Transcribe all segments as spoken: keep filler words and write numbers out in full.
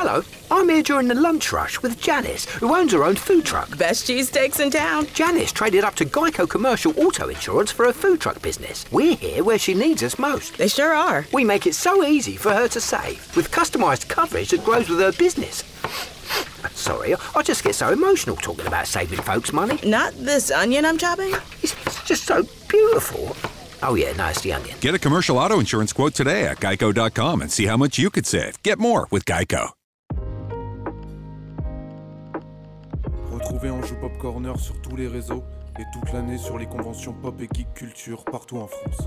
Hello, I'm here during the lunch rush with Janice, who owns her own food truck. Best cheesesteaks in town. Janice traded up to Geico Commercial Auto Insurance for her food truck business. We're here where she needs us most. They sure are. We make it so easy for her to save, with customised coverage that grows with her business. Sorry, I just get so emotional talking about saving folks money. Not this onion I'm chopping? It's just so beautiful. Oh yeah, no, it's the onion. Get a commercial auto insurance quote today at geico dot com and see how much you could save. Get more with Geico. Retrouvez Anjou Pop Corner sur tous les réseaux et toute l'année sur les conventions pop et geek culture partout en France.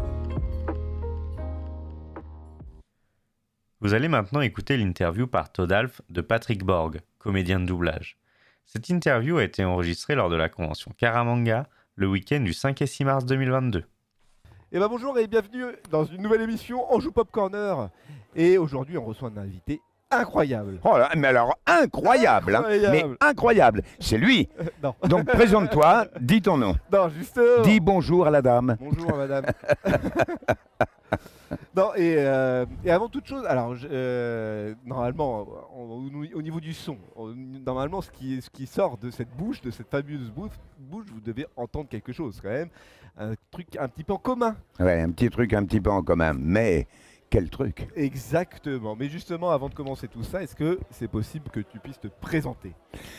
Vous allez maintenant écouter l'interview par Todalf de Patrick Borg, comédien de doublage. Cette interview a été enregistrée lors de la convention Caramanga le week-end du cinq et six mars deux mille vingt-deux. Et ben bonjour et bienvenue dans une nouvelle émission Anjou Pop Corner. Et aujourd'hui on reçoit un invité incroyable. Oh là, mais alors incroyable, incroyable. Hein, mais incroyable, c'est lui. Euh, non. Donc présente-toi, dis ton nom. Non, justement. Dis bonjour à la dame. Bonjour madame. Non, et, euh, et avant toute chose, alors je, euh, normalement, au, au niveau du son, on, normalement ce qui, ce qui sort de cette bouche, de cette fabuleuse bouche, bouche, vous devez entendre quelque chose quand même, un truc un petit peu en commun. Ouais, un petit truc un petit peu en commun, mais quel truc. Exactement, mais justement avant de commencer tout ça, est-ce que c'est possible que tu puisses te présenter ?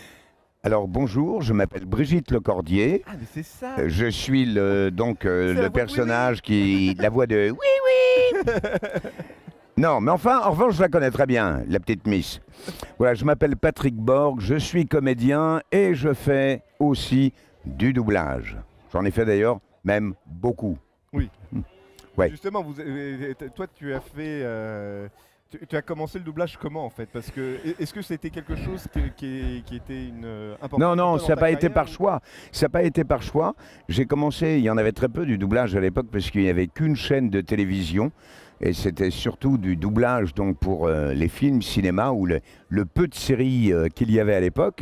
Alors bonjour, je m'appelle Brigitte Lecordier. Ah mais c'est ça. Euh, Je suis le, donc euh, le personnage oui, oui. qui... la voix de... Oui, oui. Non, mais enfin, en revanche, je la connais très bien, la petite Miss. Voilà, je m'appelle Patrick Borg, je suis comédien et je fais aussi du doublage. J'en ai fait d'ailleurs même beaucoup. Oui. Ouais. Justement, vous, euh, toi tu as fait... Euh... Tu, tu as commencé le doublage comment en fait ? Parce que est-ce que c'était quelque chose qui, qui, qui était une euh, importante ? Non, non, ça n'a pas été par ou... choix. Ça n'a pas été par choix. J'ai commencé, il y en avait très peu du doublage à l'époque parce qu'il n'y avait qu'une chaîne de télévision et c'était surtout du doublage donc pour euh, les films, cinéma ou le, le peu de séries euh, qu'il y avait à l'époque.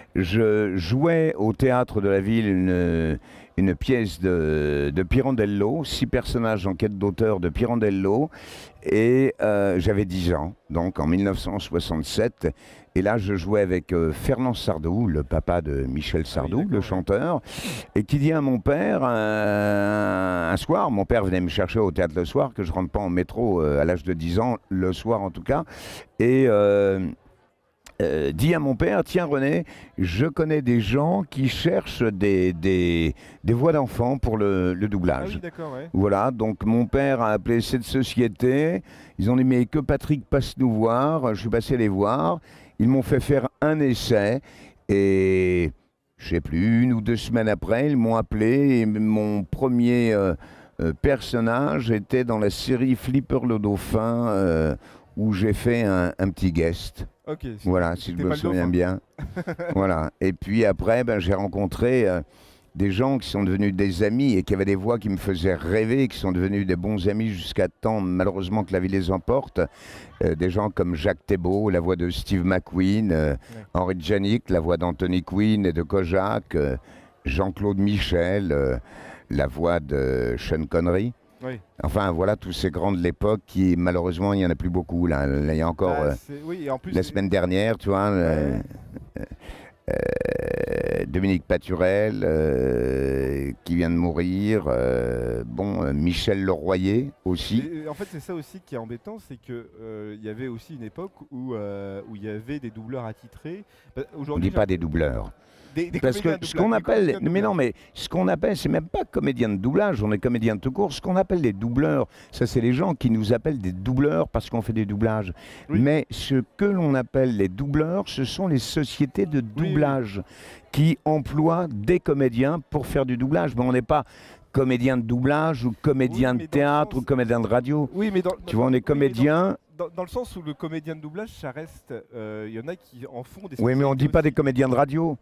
Je jouais au théâtre de la ville une, une pièce de, de Pirandello, six personnages en quête d'auteur de Pirandello, et euh, j'avais dix ans, donc en mille neuf cent soixante-sept, et là je jouais avec euh, Fernand Sardou, le papa de Michel Sardou, oui, le chanteur, et qui dit à mon père, euh, un soir, mon père venait me chercher au théâtre le soir, que je rentre pas en métro euh, à l'âge de dix ans, le soir en tout cas, et... Euh, Euh, dit à mon père, tiens René, je connais des gens qui cherchent des, des, des voix d'enfants pour le, le doublage. Ah oui, d'accord, ouais. Voilà, donc mon père a appelé cette société, ils ont dit mais que Patrick passe nous voir, je suis passé les voir, ils m'ont fait faire un essai et je sais plus, une ou deux semaines après, ils m'ont appelé et mon premier euh, euh, personnage était dans la série Flipper le Dauphin euh, où j'ai fait un, un petit guest. Okay, voilà, si je me souviens bien. Voilà. Et puis après, ben, j'ai rencontré euh, des gens qui sont devenus des amis et qui avaient des voix qui me faisaient rêver, qui sont devenus des bons amis jusqu'à temps, malheureusement, que la vie les emporte. Euh, des gens comme Jacques Thébault, la voix de Steve McQueen, euh, ouais. Henri Djanik, la voix d'Anthony Quinn et de Kojak, euh, Jean-Claude Michel, euh, la voix de Sean Connery. Oui. Enfin, voilà tous ces grands de l'époque qui, malheureusement, il n'y en a plus beaucoup. Là, là il y a encore ah, euh, oui, en plus, la semaine dernière, tu vois, ouais. euh, euh, Dominique Paturel euh, qui vient de mourir. Euh, bon, euh, Michel Leroyer aussi. Et, en fait, c'est ça aussi qui est embêtant, c'est qu'il euh, y avait aussi une époque où euh, où il y avait des doubleurs attitrés. Aujourd'hui, on ne dit pas des doubleurs. Des, des Parce que ce qu'on appelle, mais non, mais ce qu'on appelle, c'est même pas comédien de doublage, on est comédien de tout court. Ce qu'on appelle les doubleurs, ça c'est les gens qui nous appellent des doubleurs parce qu'on fait des doublages. Oui. Mais ce que l'on appelle les doubleurs, ce sont les sociétés de doublage oui, oui. qui emploient des comédiens pour faire du doublage. Mais on n'est pas comédien de doublage ou comédien oui, de théâtre sens... ou comédien de radio. Oui, mais dans, tu vois, on est comédien. Oui, Dans, dans le sens où le comédien de doublage, ça reste... Il euh, y en a qui en font des... Oui, mais on ne dit pas des comédiens de radio.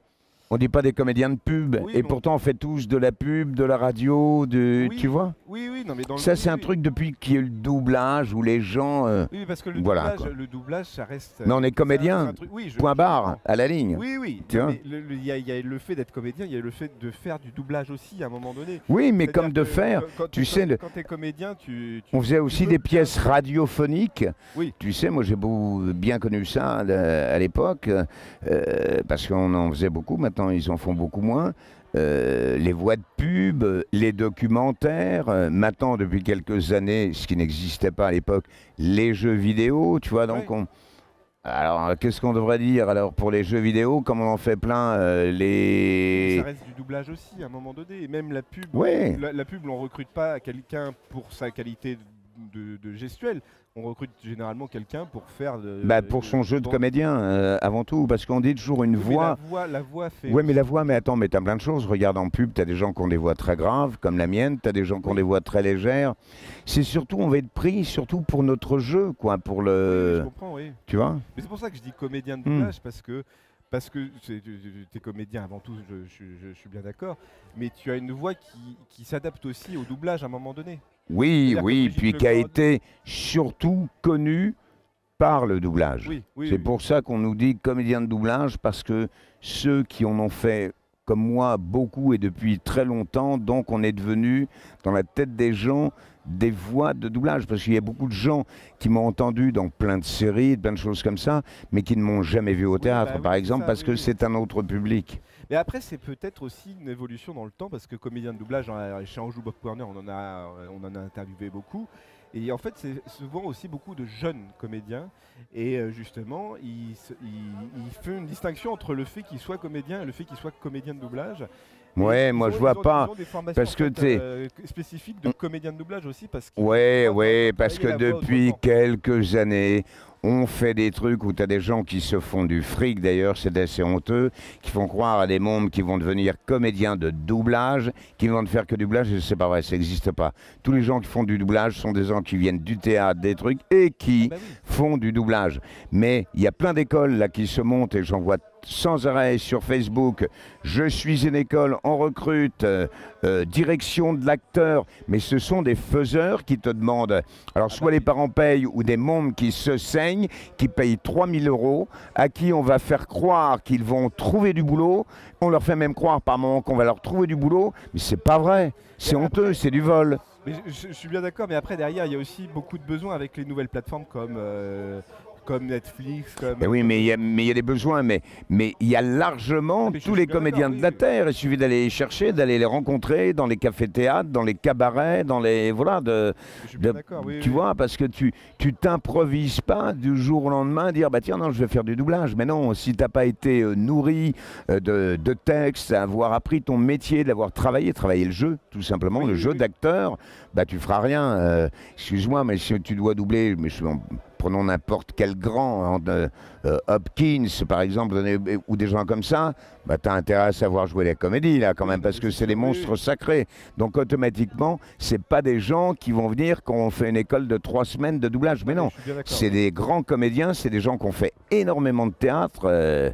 On dit pas des comédiens de pub, Oui, et bon. pourtant on fait tous de la pub, de la radio, de, Oui, tu vois. Oui, oui, non, mais dans le Ça oui, c'est un oui. truc depuis qu'il y a eu le doublage où les gens, euh, Oui, parce que le, Voilà, doublage, quoi. le doublage, ça reste. Mais on est ça- comédien, c'est un truc- oui, je- point je barre, comprends. à la ligne. Oui, oui. Tu non, vois. mais le- le- Il y, a- il y a le fait d'être comédien, il y a le fait de faire du doublage aussi à un moment donné. Oui, mais C'est-à-dire comme de que faire, quand- quand tu t'es- sais, quand, le- quand t'es comédien, tu, tu- on faisait tu aussi peux des faire- pièces radiophoniques. Oui. Tu sais, moi j'ai beau- bien connu ça euh, à l'époque, euh, parce qu'on en faisait beaucoup, maintenant ils en font beaucoup moins. Euh, les voix de pub, euh, les documentaires, euh, maintenant depuis quelques années, ce qui n'existait pas à l'époque, les jeux vidéo, tu vois, donc Ouais. on... Alors, euh, qu'est-ce qu'on devrait dire alors pour les jeux vidéo, comme on en fait plein, euh, les... Ça reste du doublage aussi à un moment donné. Et même la pub, Ouais. la, la pub, on recrute pas quelqu'un pour sa qualité de, de gestuelle. On recrute généralement quelqu'un pour faire. De, Bah, pour son jeu de bon. comédien, euh, avant tout, parce qu'on dit toujours une Oui, mais voix... La voix, la voix fait. Ouais, mais la voix, mais attends, mais t'as plein de choses. Regarde en pub, t'as des gens qui ont des voix très graves, comme la mienne, t'as des gens qui ont Oui. des voix très légères. C'est surtout, on va être pris, surtout pour notre jeu, quoi, pour Oui, oui, le... je comprends, oui. Tu vois. Mais c'est pour ça que je dis comédien de Hmm. doublage, parce que parce que tu es comédien avant tout, je, je- je- je suis bien d'accord, mais tu as une voix qui, qui s'adapte aussi au doublage à un moment donné. Oui, C'est-à-dire que oui, Brigitte puis qui a Lecordier- été surtout connu par le doublage. Oui, oui. C'est oui. pour ça qu'on nous dit comédien de doublage, parce que ceux qui en ont fait, comme moi, beaucoup et depuis très longtemps, donc on est devenu, dans la tête des gens, des voix de doublage. Parce qu'il y a beaucoup de gens qui m'ont entendu dans plein de séries, plein de choses comme ça, mais qui ne m'ont jamais vu au Oui, théâtre, bah oui, par c'est exemple, ça, parce oui, que oui. c'est un autre public. Mais après, c'est peut-être aussi une évolution dans le temps, parce que comédien de doublage, euh, chez Anjou Bob Corner, on en a, on en a interviewé beaucoup. Et en fait, c'est souvent aussi beaucoup de jeunes comédiens. Et euh, justement, ils se- ils- ils font une distinction entre le fait qu'ils soient comédiens et le fait qu'ils soient comédiens de doublage. Et Ouais, ils moi ont- je ils vois ont- pas. ils ont des formations, parce en que fait, t'es- euh, spécifiques de comédiens de doublage aussi, parce qu'ils Ouais, doivent- ouais, doivent parce que travailler la voix depuis autrement. quelques années, on fait des trucs où tu as des gens qui se font du fric, d'ailleurs, c'est assez honteux, qui font croire à des mômes qui vont devenir comédiens de doublage, qui vont ne faire que du doublage, et c'est pas vrai, ça n'existe pas. Tous les gens qui font du doublage sont des gens qui viennent du théâtre, des trucs, et qui Ah bah oui. font du doublage. Mais il y a plein d'écoles là qui se montent, et j'en vois sans arrêt sur Facebook. Je suis une école, on recrute, euh, euh, direction de l'acteur, mais ce sont des faiseurs qui te demandent. Alors soit les parents payent, ou des mômes qui se saignent, qui payent trois mille euros, à qui on va faire croire qu'ils vont trouver du boulot. On leur fait même croire par moment qu'on va leur trouver du boulot, mais c'est pas vrai. C'est Mais honteux, après- c'est du vol. Mais je, je- je suis bien d'accord, mais après derrière, il y a aussi beaucoup de besoins avec les nouvelles plateformes comme, euh, comme Netflix, comme. Mais oui, mais il y a, mais il y a des besoins, mais mais il y a largement Mais je tous suis les bien comédiens d'accord, de la oui. terre. Il suffit d'aller les chercher, d'aller les rencontrer dans les cafés-théâtres, dans les cabarets, dans les voilà de, Je suis de- bien d'accord, oui. tu oui. vois, parce que tu tu t'improvises pas du jour au lendemain dire bah tiens non je vais faire du doublage. Mais non, si t'as pas été euh, nourri euh, de, de textes, avoir appris ton métier, d'avoir travaillé, travaillé le jeu tout simplement, Oui, le oui, jeu oui. d'acteur, bah tu feras rien. Euh, excuse-moi, mais si tu dois doubler, mais je, prenons n'importe quel grand, hein, de- euh, Hopkins par exemple, donné- ou des gens comme ça, bah tu as intérêt à savoir jouer la comédie là quand Oui, même, non, parce mais que c'est c'est des sûr, oui, monstres oui. sacrés. Donc automatiquement, c'est pas des gens qui vont venir quand on fait une école de trois semaines de doublage. Mais Ouais, non, je suis bien d'accord, c'est oui. des grands comédiens, c'est des gens qui ont fait énormément de théâtre. euh,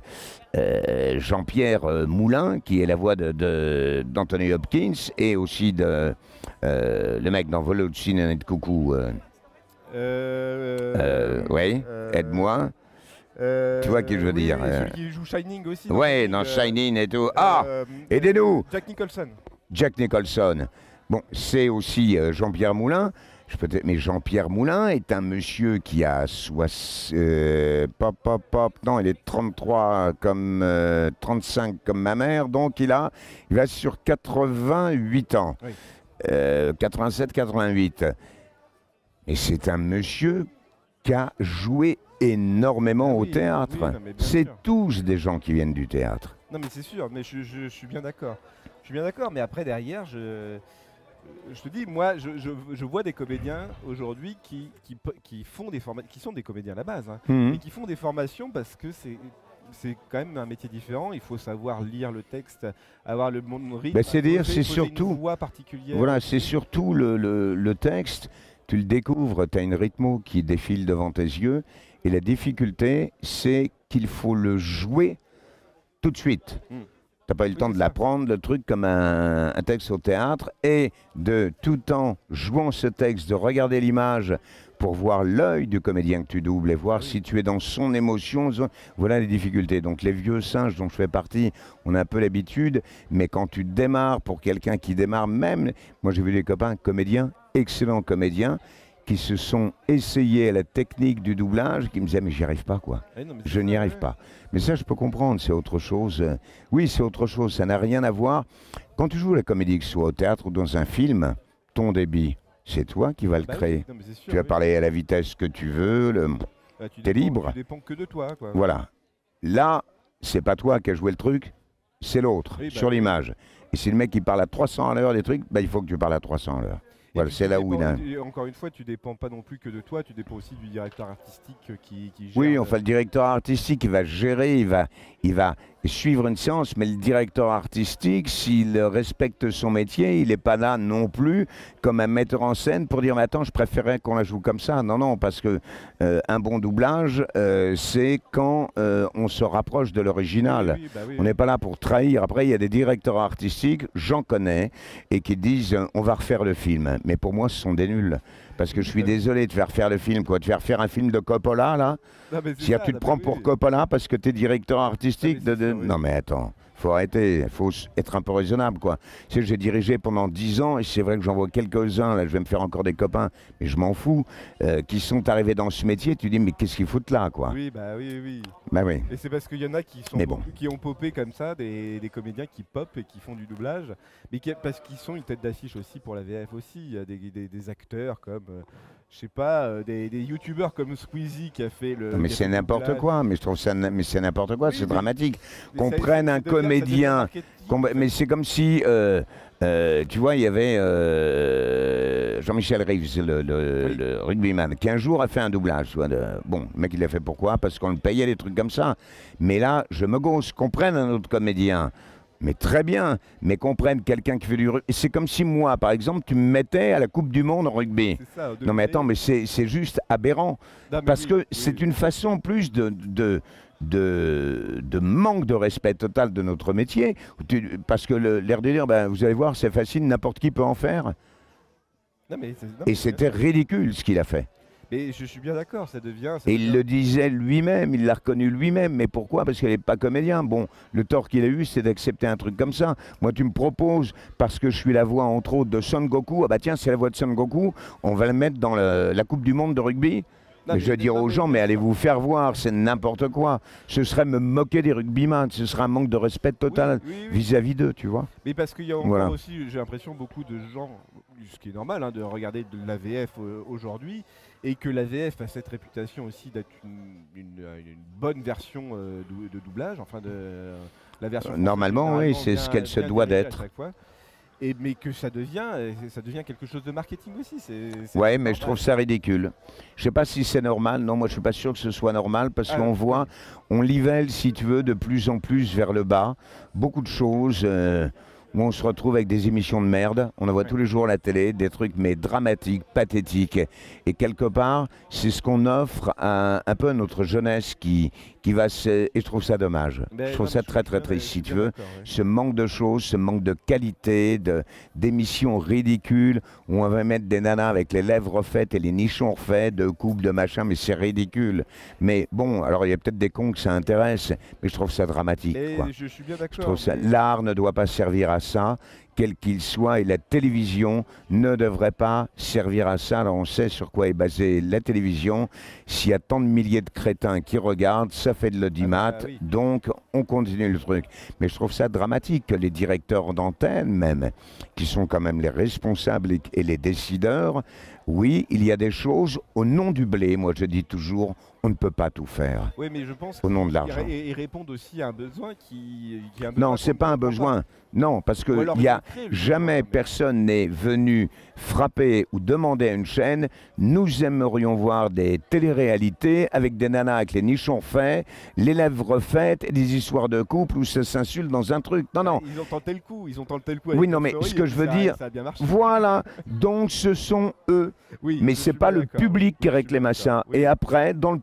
euh, Jean-Pierre euh, Moulin, qui est la voix de- de- d'Anthony Hopkins, et aussi de euh, le mec dans Volo de Cinéma et de Coucou. euh, Euh, euh, ouais, euh, aide-moi. euh, Tu vois qui je veux oui, dire, oui, euh. celui qui joue Shining aussi. Ouais, Shining, dans euh, Shining et tout. Ah, euh, aidez-nous. Jack Nicholson. Jack Nicholson. Bon, c'est aussi euh, Jean-Pierre Moulin. Je peux te- mais Jean-Pierre Moulin est un monsieur qui a soix- euh, pop, pop, pop, non, il est trente-trois comme euh, trente-cinq comme ma mère, donc il a, il va sur quatre-vingt-huit ans, Oui. Euh, quatre-vingt-sept quatre-vingt-huit. Et c'est un monsieur qui a joué énormément Ah au oui, théâtre. oui, non, mais bien C'est sûr. tous des gens qui viennent du théâtre. Non, mais c'est sûr, mais je, je- je suis bien d'accord. Je suis bien d'accord, mais après, derrière, je, je te dis, moi, je, je- je vois des comédiens aujourd'hui qui, qui, pe- qui font des formations, qui sont des comédiens à la base, hein, Mhm. mais qui font des formations parce que c'est. C'est quand même un métier différent, il faut savoir lire le texte, avoir le bon rythme, Ben, c'est dire, poser- c'est poser surtout- une voix particulière. Voilà, c'est surtout le, le- le texte. Tu le découvres, tu as une rythmo qui défile devant tes yeux. Et la difficulté, c'est qu'il faut le jouer tout de suite. Mm. T'as pas eu le Oui, temps c'est de ça. l'apprendre, le truc comme un, un texte au théâtre, et de tout en jouant ce texte, de regarder l'image pour voir l'œil du comédien que tu doubles et voir Oui. si tu es dans son émotion. son- Voilà les difficultés. Donc les vieux singes dont je fais partie, on a un peu l'habitude, mais quand tu démarres pour quelqu'un qui démarre même, moi j'ai vu des copains comédiens, excellents comédiens, qui se sont essayés à la technique du doublage, qui me disaient mais j'y arrive pas quoi. Ouais, non, mais c'est Je ça, n'y arrive ouais. pas. Mais ça, je peux comprendre, c'est autre chose. Euh, Oui, c'est autre chose, ça n'a rien à voir. Quand tu joues la comédie, que ce soit au théâtre ou dans un film, ton débit, c'est toi qui vas le Bah oui, créer. non, mais c'est sûr, Tu vas oui. parler à la vitesse que tu veux. le- Bah, tu t'es dépends- libre. Tu dépends que de toi, quoi. Voilà. Là, c'est pas toi qui as joué le truc, c'est l'autre, Oui, bah sur oui. l'image. Et si le mec il parle à trois cents à l'heure des trucs, bah, il faut que tu parles à trois cents à l'heure. Et Voilà, puis, c'est tu là où il a... dépends- et Encore une fois, tu dépends pas non plus que de toi, tu dépends aussi du directeur artistique euh, qui, qui gère. Oui, le- enfin le directeur artistique, il va gérer, il va, il va suivre une séance, mais le directeur artistique, s'il respecte son métier, il n'est pas là non plus comme un metteur en scène pour dire mais attends, je préférais qu'on la joue comme ça. Non, non, parce que euh, un bon doublage, euh, c'est quand euh, on se rapproche de l'original. Oui, oui, bah oui, On oui. n'est pas là pour trahir. Après, il y a des directeurs artistiques, j'en connais, et qui disent euh, on va refaire le film. Mais pour moi, ce sont des nuls. Parce que je suis désolé de faire faire le film, quoi. De faire faire un film de Coppola, là. Non, mais c'est Si ça, tu te non, prends mais pour oui. Coppola parce que tu es directeur artistique Ah, mais de, c'est de- sûr, oui. Non mais attends, faut arrêter, il faut s- être un peu raisonnable quoi. Tu sais, j'ai dirigé pendant dix ans et c'est vrai que j'en vois quelques-uns, là je vais me faire encore des copains, mais je m'en fous, euh, qui sont arrivés dans ce métier, tu dis mais qu'est-ce qu'ils foutent là quoi. Oui, bah oui, oui. Bah oui. Et c'est parce qu'il y en a qui, sont Mais bon. qui ont popé comme ça, des, des comédiens qui pop et qui font du doublage, mais qui, parce qu'ils sont une tête d'affiche aussi pour la V F aussi. Il y a des, des- des acteurs comme, euh, je sais pas, euh, des, des youtubeurs comme Squeezie qui a fait le. Mais qui a c'est fait le n'importe doublage. quoi, mais je trouve ça, na- mais c'est n'importe quoi, Oui, c'est oui. dramatique. Mais Qu'on ça- prenne ça un devient- ça devient comédien, marketing, qu'on- en fait. mais c'est comme si, euh, euh, tu vois, il y avait euh, Jean-Michel Reeves, le, le- Oui. le rugbyman, qui un jour a fait un doublage. tu vois, de- bon, le mec il l'a fait pourquoi? Parce qu'on le payait des trucs comme ça. Mais là, je me gausse, qu'on prenne un autre comédien. Mais très bien, mais qu'on prenne quelqu'un qui fait du rugby. C'est comme si moi, par exemple, tu me mettais à la Coupe du Monde en rugby. C'est ça, de Non mais créer- attends, mais c'est c'est juste aberrant. Non, mais Parce oui, que oui, c'est oui. une façon plus de, de, de, de manque de respect total de notre métier. Tu- parce que le- l'air de dire, ben, vous allez voir, c'est facile, n'importe qui peut en faire. Non, mais c'est- non, Et mais c'était bien sûr. ridicule ce qu'il a fait. Mais je suis bien d'accord, ça devient. ça Et il devient- le disait lui-même, il l'a reconnu lui-même. Mais pourquoi? Parce qu'il n'est pas comédien. Bon, le tort qu'il a eu, c'est d'accepter un truc comme ça. Moi, tu me proposes, parce que je suis la voix, entre autres, de Son Goku, ah bah tiens, c'est la voix de Son Goku, on va le mettre dans le- la Coupe du Monde de rugby. Non, Mais je veux dire non, aux mais gens, bien mais sûr. allez vous faire voir, c'est n'importe quoi. Ce serait me moquer des rugbyman, ce serait un manque de respect total Oui, oui, oui. vis-à-vis d'eux, tu vois. Mais parce qu'il y a encore Voilà. aussi, j'ai l'impression, beaucoup de gens, ce qui est normal, hein, de regarder de la V F euh, aujourd'hui, et que la V F a cette réputation aussi d'être une, une- une bonne version euh, dou- de doublage, enfin de euh, la version. Euh, française, normalement, oui, généralement c'est ce bien- qu'elle se bien doit dirigée à d'être. chaque fois. Et, mais que ça devient, euh, ça devient quelque chose de marketing aussi. c'est- c'est Ouais, mais normal. je trouve ça ridicule. Je sais pas si c'est normal. Non, moi je suis pas sûr que ce soit normal parce Ah, qu'on oui. voit, on nivelle, si tu veux, de plus en plus vers le bas. Beaucoup de choses. euh, où on se retrouve avec des émissions de merde. On en voit Ouais. tous les jours à la télé, des trucs mais dramatiques, pathétiques. Et quelque part, c'est ce qu'on offre à, un peu à notre jeunesse qui, qui va se... Et je trouve ça dommage. Mais je trouve non, ça mais je très suis très bien- triste, je si suis tu bien veux. d'accord, ouais. Ce manque de choses, ce manque de qualité, de- d'émissions ridicules, où on va mettre des nanas avec les lèvres refaites et les nichons refaits, de coupes, de machin, mais c'est ridicule. Mais bon, alors il y a peut-être des cons que ça intéresse, mais je trouve ça dramatique. Et quoi. je suis bien Je d'accord. trouve ça. mais- L'art ne doit pas servir à ça, quel qu'il soit, et la télévision ne devrait pas servir à ça. Alors on sait sur quoi est basée la télévision. S'il y a tant de milliers de crétins qui regardent, ça fait de l'audimat, Ah bah oui. donc on continue le truc. Mais je trouve ça dramatique que les directeurs d'antenne, même, qui sont quand même les responsables et, et les décideurs, oui, il y a des choses au nom du blé. Moi, je dis toujours, on ne peut pas tout faire. Oui, mais je pense Au nom de qu'ils- l'argent. ils- ils répondent aussi à un besoin qui, qui est un besoin Non, c'est qu'on pas un ne comprend besoin. Non, parce Ou que alors il y a ils créent le jamais besoin, mais- personne n'est venu frapper ou demander à une chaîne. Nous aimerions voir des téléréalités avec des nanas avec les nichons faits, les lèvres refaites et des histoires de couple où ça s'insulte dans un truc. Non, non. Ils ont tenté le coup, ils ont tenté le coup. Oui, avec non, Toy mais Story, ce que et je puis veux ça a- dire, ça a bien marché. Voilà. Donc ce sont eux. Oui, Mais je c'est suis pas bien le d'accord. public qui Oui, je suis réclame bien à ça. d'accord. Oui. Et après, dans le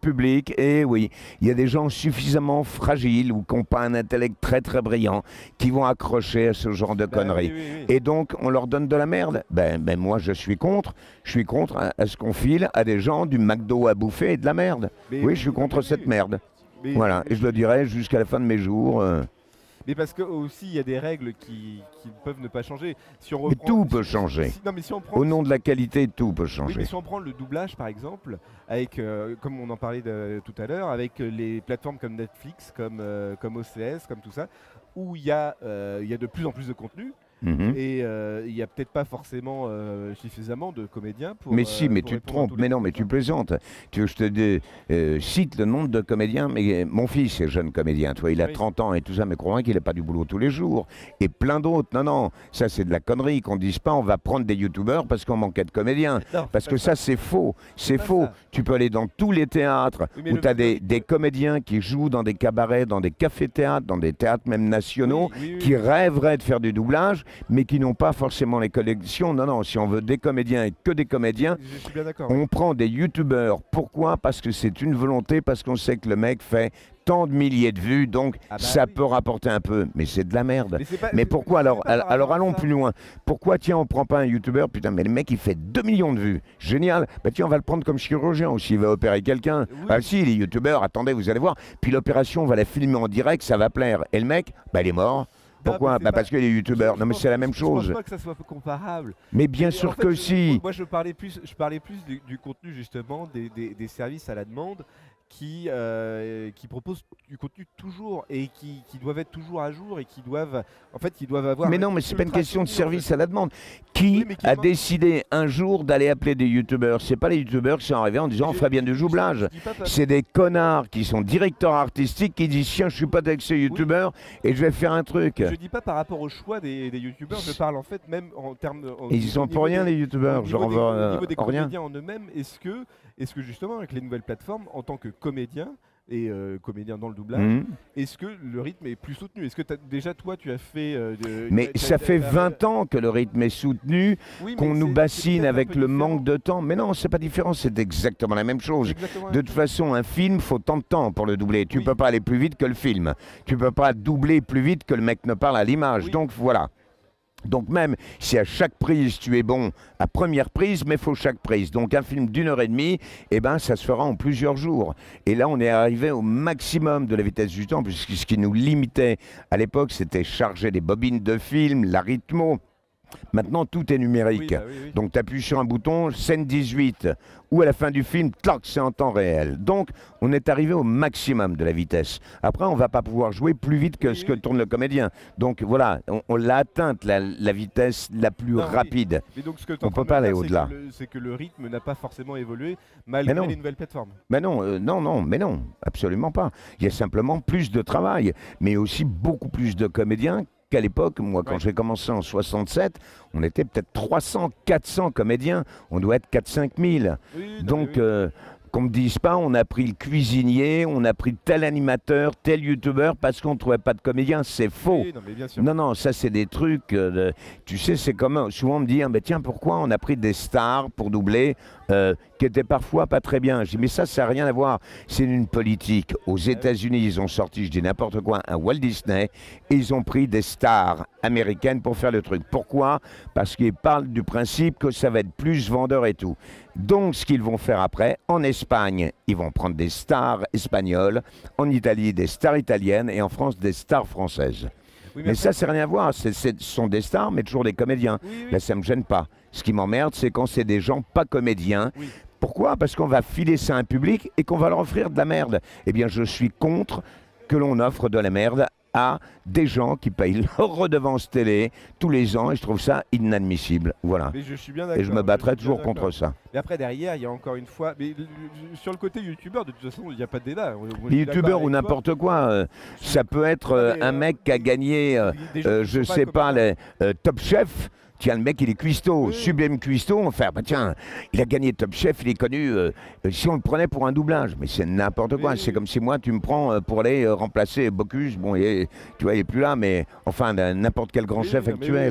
public, et oui, il y a des gens suffisamment fragiles ou qui n'ont pas un intellect très très brillant qui vont accrocher à ce genre de Bah, conneries. oui, oui, oui. Et donc, on leur donne de la merde. Ben, ben moi, je suis contre. Je suis contre à, à ce qu'on file à des gens du McDo à bouffer et de la merde. Mais oui, je suis contre mais cette oui. merde. Mais- Voilà, mais- et je le dirai jusqu'à la fin de mes jours. euh. Mais parce que aussi il y a des règles qui, qui peuvent ne pas changer. Si on Mais reprend, tout si- peut si- changer. si- non mais si on prend, Au nom de la qualité, tout peut oui, changer. mais si on prend le doublage par exemple, avec euh, comme on en parlait de- tout à l'heure, avec euh, les plateformes comme Netflix, comme euh, comme O C S, comme tout ça, où il y a euh, il y a de plus en plus de contenu. Mhm. Et euh, il n'y a peut-être pas forcément euh, suffisamment de comédiens pour. Mais euh, si, mais pour tu te répondre à trompes. tous les Mais non, mais tu besoins. plaisantes. Tu veux que je te dé- euh, cite le nombre de comédiens. Mais euh, mon fils est jeune comédien. Toi, il a Oui. trente ans et tout ça. Mais crois qu'il n'a pas du boulot tous les jours. Et plein d'autres. Non, non. Ça, c'est de la connerie. Qu'on ne dise pas on va prendre des youtubeurs parce qu'on manquait de comédiens. Non, Parce c'est que pas ça, c'est faux. C'est pas faux. ça. Tu peux aller dans tous les théâtres Oui, mais où le- tu as le des, rythme- des comédiens qui jouent dans des cabarets, dans des cafés-théâtres, dans des théâtres même nationaux, Oui, oui, oui. qui rêveraient de faire du doublage, mais qui n'ont pas forcément les connexions. Non, non. Si on veut des comédiens et que des comédiens, Je suis bien d'accord. on prend des youtubeurs. Pourquoi? Parce que c'est une volonté, parce qu'on sait que le mec fait tant de milliers de vues, donc Ah bah ça oui. peut rapporter un peu. Mais c'est de la merde. Mais, c'est pas- Mais c'est- pourquoi c'est alors pas par Alors rapport à allons ça. plus loin. Pourquoi tiens on prend pas un youtubeur? Putain mais le mec il fait deux millions de vues. Génial. Bah tiens on va le prendre comme chirurgien aussi. Il va opérer quelqu'un. Oui. Ah si les youtubeurs, attendez vous allez voir. Puis l'opération on va la filmer en direct, ça va plaire. Et le mec, bah il est mort. Non, Pourquoi? mais c'est Bah pas- parce que les youtubeurs. Je- Non je mais pense- c'est la même je pense chose. pas que ça soit comparable. Mais bien Mais sûr en fait, que je- si. Moi, je parlais plus, je parlais plus du, du contenu justement des, des- des services à la demande qui, euh, qui proposent du contenu toujours et qui, qui doivent être toujours à jour et qui doivent, en fait, qui doivent avoir. Mais non, mais c'est pas une ultra question de contenu, en service fait. à la demande. Qui Oui, mais qui a demande- décidé un jour d'aller appeler des youtubeurs? C'est pas les youtubeurs qui sont arrivés en disant on Je- ferait bien du je- je- doublage. je dis pas parce- C'est des connards qui sont directeurs artistiques qui disent tiens je suis pas avec ces youtubeurs et je vais faire un truc. Je dis pas par rapport au choix des, des youtubeurs, je parle en fait même en termes. au- Et ils au sont niveau pour rien des- les youtubeurs, au genre niveau des, en, au euh, niveau des en rien. comédiens en eux-mêmes, est-ce que, est-ce que justement avec les nouvelles plateformes, en tant que comédien et euh, comédien dans le doublage, Mhm. est-ce que le rythme est plus soutenu? Est-ce que t'as- déjà toi tu as fait euh, de- Mais t'as- ça t'as- fait t'as- vingt ans que le rythme est soutenu, Oui, mais qu'on nous c'est- c'est bassine peut-être un avec peu le différent. manque de temps. Mais non, c'est pas différent, c'est exactement la même chose. Exactement la De même toute chose. façon, un film, faut tant de temps pour le doubler. Tu Oui. peux pas aller plus vite que le film. Tu peux pas doubler plus vite que le mec ne parle à l'image. Oui. Donc voilà. Donc même si à chaque prise tu es bon à première prise, mais faut chaque prise. Donc un film d'une heure et demie, eh ben ça se fera en plusieurs jours. Et là on est arrivé au maximum de la vitesse du temps, puisque ce qui nous limitait à l'époque c'était charger des bobines de film, la rythmo. Maintenant tout est numérique. Oui, bah oui, oui. Donc tu appuies sur un bouton, scène dix-huit, ou à la fin du film, clac, c'est en temps réel. Donc on est arrivé au maximum de la vitesse. Après, on va pas pouvoir jouer plus vite que Oui, ce que oui. tourne le comédien. Donc voilà, on, on l'a atteinte, la, la vitesse la plus Non, oui. rapide. Mais donc ce que On t'es en peut train de pas me aller dire, c'est au-delà. que le- C'est que le rythme n'a pas forcément évolué malgré non. les nouvelles plateformes. Mais non, euh, non, non, mais non, absolument pas. Il y a simplement plus de travail, mais aussi beaucoup plus de comédiens qu'à l'époque. Moi, quand Ouais. j'ai commencé en soixante-sept, on était peut-être trois cents, quatre cents comédiens. On doit être quatre cinq mille. Oui, oui, non, Donc, mais oui. euh, qu'on me dise pas, on a pris le cuisinier, on a pris tel animateur, tel youtubeur parce qu'on ne trouvait pas de comédien, c'est faux. Oui, non, mais bien sûr. Non, non, ça c'est des trucs. euh, de- tu sais, c'est comme euh, souvent on me dit, ah, ben, tiens, pourquoi on a pris des stars pour doubler euh, qui étaient parfois pas très bien. Je dis, mais ça, ça n'a rien à voir. C'est une politique. Aux États-Unis, ils ont sorti, je dis n'importe quoi, un Walt Disney, et ils ont pris des stars américaines pour faire le truc. Pourquoi? Parce qu'ils parlent du principe que ça va être plus vendeur et tout. Donc, ce qu'ils vont faire après, en Espagne, ils vont prendre des stars espagnoles, en Italie, des stars italiennes, et en France, des stars françaises. Oui, Mais après- ça, c'est rien à voir. C'est, c'est- ce sont des stars, mais toujours des comédiens. Oui, oui. Là, ça me gêne pas. Ce qui m'emmerde, c'est quand c'est des gens pas comédiens. Oui. Pourquoi? Parce qu'on va filer ça à un public et qu'on va leur offrir de la merde. Eh bien, je suis contre que l'on offre de la merde à des gens qui payent leur redevance télé tous les ans, et je trouve ça inadmissible. Voilà. Mais je suis bien d'accord. Et je me battrai suis bien toujours d'accord. contre ça. Mais après, derrière, il y a encore une fois. Mais le- le- sur le côté youtubeur, de toute façon, il n'y a pas de débat. Moi, je suis Les d'accord youtubeurs ou avec toi. n'importe quoi, euh, ça peut être euh, mais, un euh, mec qui a gagné, euh, Des gens euh, qui je sont sais pas, comédiens. les euh, Top Chef. Tiens, le mec, il est cuistot, Oui. sublime cuistot. On fait, ah, bah tiens, il a gagné Top Chef, il est connu. euh, euh, si on le prenait pour un doublage, mais c'est n'importe quoi. Oui. C'est comme si moi, tu me prends euh, pour aller euh, remplacer Bocuse. Bon, il est- tu vois, il est plus là, mais enfin, d'un- n'importe quel grand Oui, chef non, mais actuel. oui.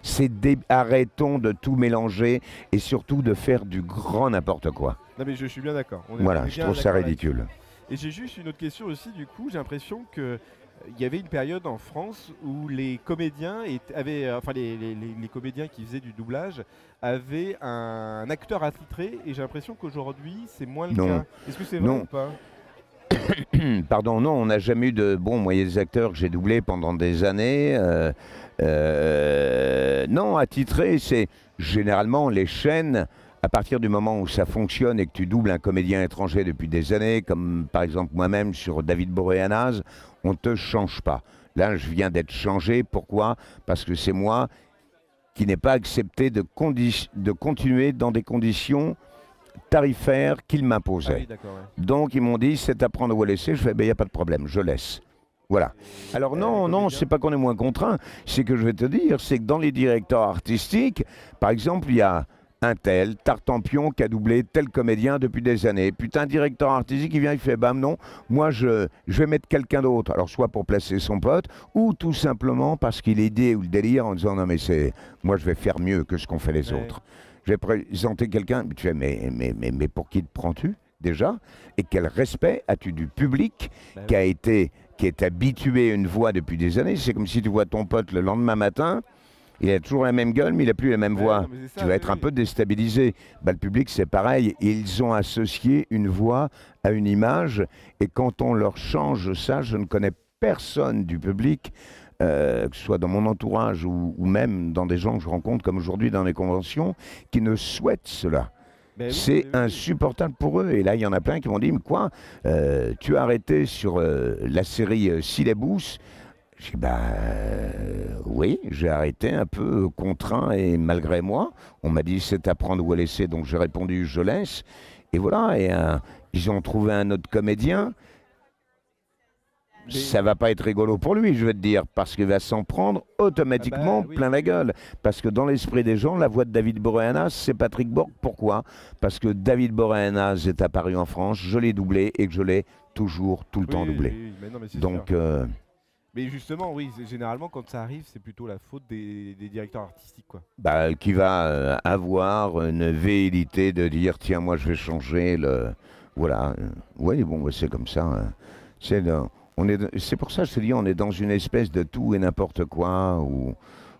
C'est des... arrêtons de tout mélanger et surtout de faire du grand n'importe quoi. Non mais je suis bien d'accord. On est- on Voilà, est je bien trouve ça d'accord ridicule. là-dessus. Et j'ai juste une autre question aussi, du coup, j'ai l'impression que euh, il y avait une période en France où les comédiens étaient- avaient, euh, enfin les, les- les- les comédiens qui faisaient du doublage avaient un, un acteur attitré, et j'ai l'impression qu'aujourd'hui c'est moins le Non. cas. Est-ce que c'est vrai Non. ou pas? Pardon, non, on n'a jamais eu de... Bon, moi, il y a des acteurs que j'ai doublés pendant des années. euh, euh, non, attitré, c'est généralement les chaînes, à partir du moment où ça fonctionne et que tu doubles un comédien étranger depuis des années, comme par exemple moi-même sur David Boreanaz, on ne te change pas. Là, je viens d'être changé. Pourquoi? Parce que c'est moi qui n'ai pas accepté de, condi- de continuer dans des conditions tarifaires qu'ils m'imposaient. Ah oui, d'accord, ouais. Donc ils m'ont dit c'est à prendre ou à laisser. Je fais ben il n'y a pas de problème, je laisse. Voilà. Alors Euh, non, les non, comédiens c'est pas qu'on est moins contraint. C'est que je vais te dire, c'est que dans les directeurs artistiques, par exemple, il y a un tel Tartampion qui a doublé tel comédien depuis des années. Puis t'as un directeur artistique qui vient, il fait bam non, moi je, je vais mettre quelqu'un d'autre. Alors soit pour placer son pote, ou tout simplement parce qu'il est idée ou le délire en disant non mais c'est, moi je vais faire mieux que ce qu'ont fait les Ouais. autres. Je vais présenter quelqu'un, tu fais mais, mais, mais, mais pour qui te prends-tu déjà? Et quel respect as-tu du public Bah qui a été, qui est habitué à une voix depuis des années? C'est comme si tu vois ton pote le lendemain matin, il a toujours la même gueule, mais il n'a plus la même Ouais, voix. non, mais c'est ça, Tu vas oui, être un oui. peu déstabilisé. Bah, le public, c'est pareil. Ils ont associé une voix à une image. Et quand on leur change ça, je ne connais personne du public, euh, que ce soit dans mon entourage ou, ou même dans des gens que je rencontre, comme aujourd'hui dans les conventions, qui ne souhaitent cela. Ben oui, C'est oui, oui. insupportable pour eux. Et là, il y en a plein qui m'ont dit, mais quoi, euh, tu as arrêté sur euh, la série euh, Syllabus? J'ai dit, bah euh, oui, j'ai arrêté un peu euh, contraint et malgré moi. On m'a dit, c'est à prendre ou à laisser, donc j'ai répondu, je laisse. Et voilà, et euh, ils ont trouvé un autre comédien. Mais- Ça va pas être rigolo pour lui, je veux te dire, parce qu'il va s'en prendre automatiquement Ah bah oui, plein la oui, gueule. Parce que dans l'esprit des gens, la voix de David Boreanaz, c'est Patrick Borg. Pourquoi? Parce que David Boreanaz est apparu en France, je l'ai doublé et que je l'ai toujours, tout le Oui, temps oui, doublé. oui, oui, mais non, mais c'est Donc, sûr. euh, Mais justement, oui, c'est- généralement quand ça arrive, c'est plutôt la faute des, des directeurs artistiques, quoi. bah, qui va euh, avoir une velléité de dire, tiens, moi, je vais changer le... Voilà. Oui, bon, bah, c'est comme ça. hein. C'est le- on est, c'est pour ça que je te dis, on est dans une espèce de tout et n'importe quoi, où,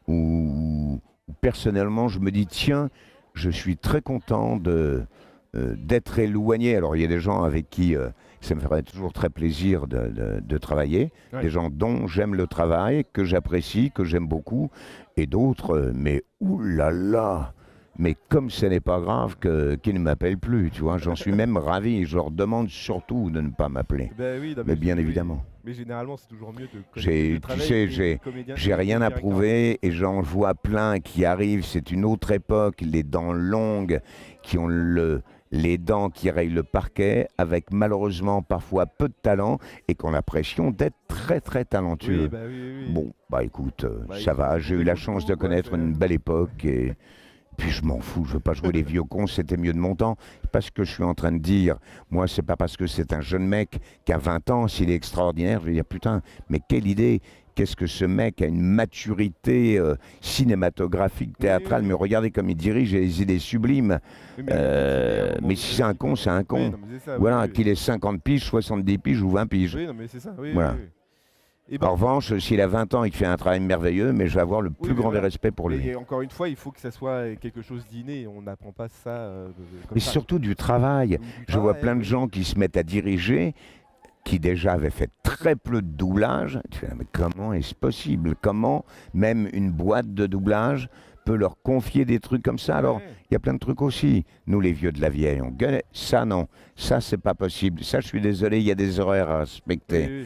où- où personnellement, je me dis, tiens, je suis très content de, euh, d'être éloigné. Alors, il y a des gens avec qui euh, ça me ferait toujours très plaisir de, de- de travailler, Ouais. des gens dont j'aime le travail, que j'apprécie, que j'aime beaucoup, et d'autres, euh, mais oulala, mais comme ce n'est pas grave que, qu'ils ne m'appellent plus, tu vois, j'en suis même ravi. Je leur demande surtout de ne pas m'appeler. Ben oui, non, Mais bien oui, évidemment. Mais généralement, c'est toujours mieux de connaître J'ai- de tu travailler sais, avec des j'ai- comédiens J'ai que rien des à directeurs prouver et j'en vois plein qui arrivent. C'est une autre époque, les dents longues, qui ont le, les dents qui rayent le parquet, avec malheureusement parfois peu de talent et qui ont l'impression d'être très très artistiques. talentueux. Oui, bah oui, oui, oui. Bon, bah écoute, euh, Bah, ça il va. faut J'ai eu trouver la le chance coup, de quoi, connaître c'est- une belle époque et puis je m'en fous. Je veux pas jouer les vieux cons. C'était mieux de mon temps. C'est pas ce que je suis en train de dire. Moi, c'est pas parce que c'est un jeune mec qui a vingt ans, s'il est extraordinaire, je vais dire putain, mais quelle idée. Qu'est-ce que ce mec a une maturité euh, cinématographique, théâtrale, oui, oui. mais regardez comme il dirige, il a des idées sublimes. Oui, mais, Euh, à un moment mais donné, si c'est un con, c'est un oui, con. non, mais c'est ça, oui, Voilà, oui, qu'il ait cinquante piges, soixante-dix piges ou vingt piges. Oui, non, mais c'est ça. Oui, Voilà. oui, oui. Et ben, En revanche, s'il a vingt ans et qu'il fait un travail merveilleux, mais je vais avoir le Oui, plus mais grand des voilà. respects pour lui. mais encore une fois, il faut que ça soit quelque chose d'inné. On n'apprend pas ça euh, comme Mais ça. surtout du travail. Ou du Je vois travail, plein de oui. gens qui se mettent à diriger, qui déjà avaient fait très peu de doublage. Tu fais, mais comment est-ce possible? Comment même une boîte de doublage peut leur confier des trucs comme ça? Alors, Ouais. il y a plein de trucs aussi. Nous, les vieux de la vieille, on gueule. Ça, non. Ça, c'est pas possible. Ça, je suis désolé, il y a des horaires à respecter. Oui, oui.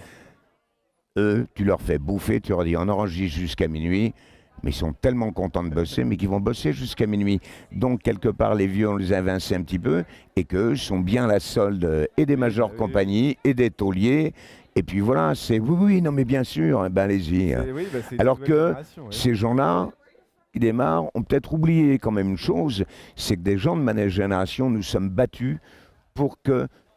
Eux, tu leur fais bouffer, tu leur dis on enregistre jusqu'à minuit, mais ils sont tellement contents de bosser, mais qu'ils vont bosser jusqu'à minuit. Donc, quelque part, les vieux, on les a évincés un petit peu, et qu'eux sont bien la solde euh, et des Oui, majors bah oui, compagnies, et des tauliers, et puis voilà, c'est oui, oui, non, mais bien sûr, eh ben, allez-y. hein. C'est- oui, bah, c'est une Alors nouvelle que génération, ouais. Ces gens-là, qui démarrent, ont peut-être oublié quand même une chose, c'est que des gens de ma génération, nous sommes battus pour que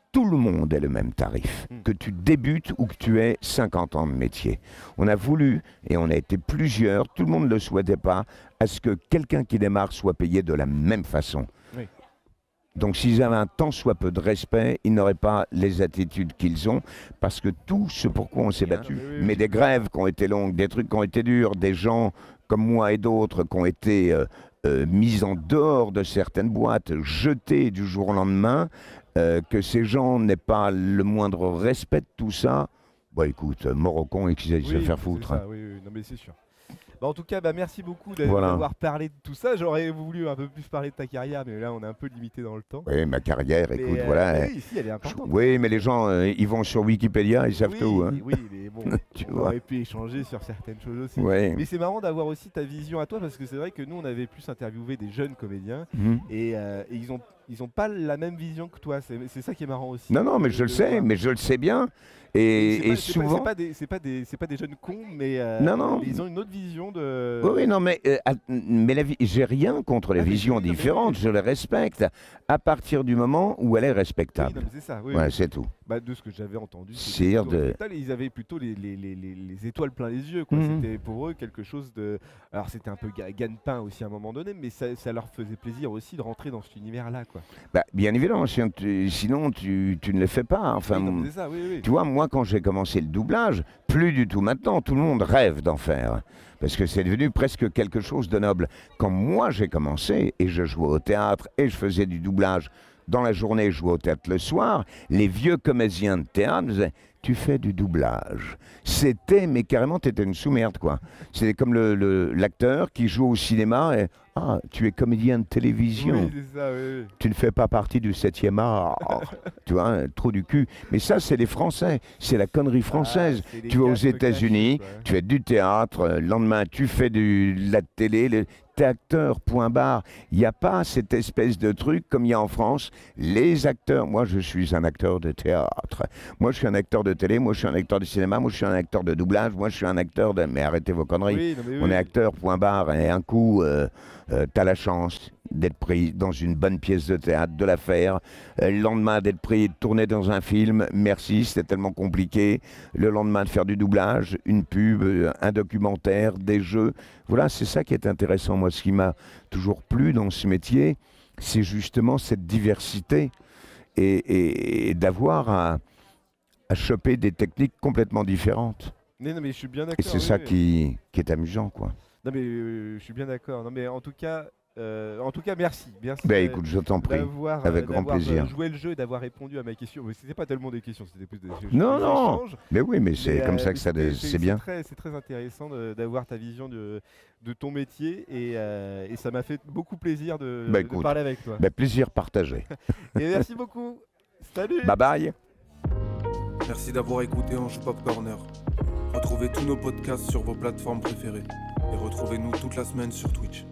tout le monde ait le même tarif, Mm. que tu débutes ou que tu aies cinquante ans de métier. On a voulu, et on a été plusieurs, tout le monde ne le souhaitait pas, à ce que quelqu'un qui démarre soit payé de la même façon. Oui. Donc s'ils avaient un tant soit peu de respect, ils n'auraient pas les attitudes qu'ils ont, parce que tout ce pourquoi on s'est battu, mais oui, oui. mais des grèves qui ont été longues, des trucs qui ont été durs, des gens comme moi et d'autres qui ont été euh, euh, mis en dehors de certaines boîtes, jetés du jour au lendemain, euh, que ces gens n'aient pas le moindre respect de tout ça, bah écoute, mort au con et qu'ils aillent se Oui, faire c'est foutre. ça, oui, oui, non mais c'est sûr. Bah, en tout cas, bah, merci beaucoup d'a- Voilà. d'avoir parlé de tout ça. J'aurais voulu un peu plus parler de ta carrière, mais là on est un peu limité dans le temps. Oui, ma carrière, Mais, écoute, euh, voilà. mais euh, oui, ici, elle est importante. Oui, mais les gens, euh, ils vont sur Wikipédia, ils savent oui, tout. Hein. oui, mais bon, Tu on vois. aurait pu échanger sur certaines choses aussi. Ouais. Mais c'est marrant d'avoir aussi ta vision à toi, parce que c'est vrai que nous, on avait plus interviewé des jeunes comédiens, Mhm. et, euh, et ils ont ils ont pas la même vision que toi. C'est c'est ça qui est marrant aussi. Non, non, mais de- je le de sais, voir. mais je le sais bien. Et Et, c'est et pas- c'est pas- souvent. c'est pas des c'est pas des c'est pas des jeunes cons, mais euh, Non, non. ils ont une autre vision de. Oui, oui, non, mais, euh, à- mais la vie, j'ai rien contre les Ah, mais visions oui, non, mais différentes, oui. je les respecte, à partir du moment où elle est Oui, respectable. non, mais c'est ça. Oui, Ouais, oui. c'est tout. Bah, de ce que j'avais entendu, C'est c'était plutôt de- respectable, et ils avaient plutôt les, les, les, les, les étoiles plein les yeux. Quoi. Mhm. C'était pour eux quelque chose de. Alors c'était un peu ga- gagne-pain aussi à un moment donné, mais ça, ça leur faisait plaisir aussi de rentrer dans cet univers-là. Quoi. Bah, bien évidemment, si on te- sinon tu, tu ne le fais pas. Enfin, Oui, non, mais c'est ça, oui, oui. tu vois, moi, quand j'ai commencé le doublage, plus du tout maintenant, tout le monde rêve d'en faire. Parce que c'est devenu presque quelque chose de noble. Quand moi j'ai commencé, et je jouais au théâtre, et je faisais du doublage dans la journée, je jouais au théâtre le soir, les vieux comédiens de théâtre me disaient « tu fais du doublage ». C'était, mais carrément, t'étais une sous-merde, quoi. C'était comme le- le- l'acteur qui joue au cinéma et « ah, tu es comédien de télévision ». Oui, c'est ça, oui, oui. Tu ne fais pas partie du septième art. Tu vois, hein, trop du cul. Mais ça, c'est les Français. C'est la connerie française. Ah, c'est les tu vas aux gars se États-Unis, cachent, quoi. tu fais du théâtre, euh, le lendemain, tu fais du, de la télé, le, t'es acteur, point barre. Il n'y a pas cette espèce de truc comme il y a en France. Les acteurs, moi, je suis un acteur de théâtre. Moi, je suis un acteur de télé. Moi, je suis un acteur de cinéma. Moi, je suis un acteur de doublage. Moi, je suis un acteur de... Mais arrêtez vos conneries. Oui, non, mais oui, On est oui. acteur, point barre, et un coup, euh, euh, t'as la chance d'être pris dans une bonne pièce de théâtre, de la faire. Euh, le lendemain, d'être pris de tourner dans un film, merci, c'était tellement compliqué. Le lendemain, de faire du doublage, une pub, euh, un documentaire, des jeux. Voilà, c'est ça qui est intéressant. Moi, ce qui m'a toujours plu dans ce métier, c'est justement cette diversité et, et- et d'avoir à, à choper des techniques complètement différentes. Mais non, mais je suis bien Et d'accord. c'est oui, ça oui. qui, qui est amusant, quoi. Non, mais euh, je suis bien d'accord. Non, mais en tout cas, euh, en tout cas, merci. Merci. Ben euh, écoute, je t'en prie. d'avoir, avec euh, grand d'avoir, euh, plaisir. joué le jeu et d'avoir répondu à ma question. Mais c'était pas tellement des questions, c'était plus des, Non, des non. échanges. Mais oui, mais c'est Mais, comme euh, ça que ça, c'était- c'est bien. très, c'est très intéressant de- d'avoir ta vision de, de ton métier, et, euh, et ça m'a fait beaucoup plaisir de, Bah, de écoute. parler avec toi. Ben, plaisir partagé. Et merci beaucoup. Salut. Bye bye. Merci d'avoir écouté Anjou Pop Corner. Retrouvez tous nos podcasts sur vos plateformes préférées et retrouvez-nous toute la semaine sur Twitch.